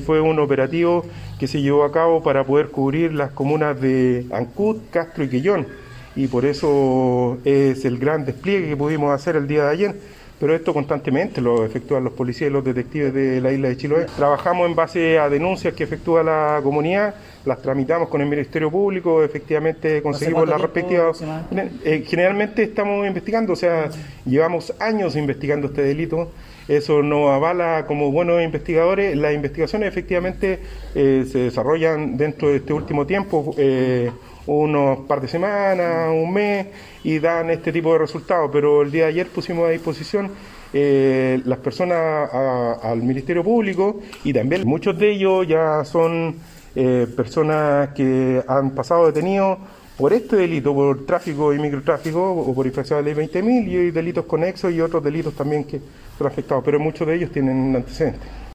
fue un operativo que se llevó a cabo para poder cubrir las comunas de Ancud, Castro y Quillón, y por eso es el gran despliegue que pudimos hacer el día de ayer. Pero esto constantemente lo efectúan los policías y los detectives de la isla de Chiloé. Trabajamos en base a denuncias que efectúa la comunidad, las tramitamos con el Ministerio Público, efectivamente conseguimos las respectivas. Generalmente estamos investigando, o sea, llevamos años investigando este delito. Eso nos avala como buenos investigadores. Las investigaciones efectivamente se desarrollan dentro de este último tiempo, unos par de semanas, un mes, y dan este tipo de resultados. Pero el día de ayer pusimos a disposición las personas al Ministerio Público, y también muchos de ellos ya son personas que han pasado detenidos por este delito, por tráfico y microtráfico o por infracción de la ley 20.000, y delitos conexos y otros delitos también que son afectados, pero muchos de ellos tienen antecedentes.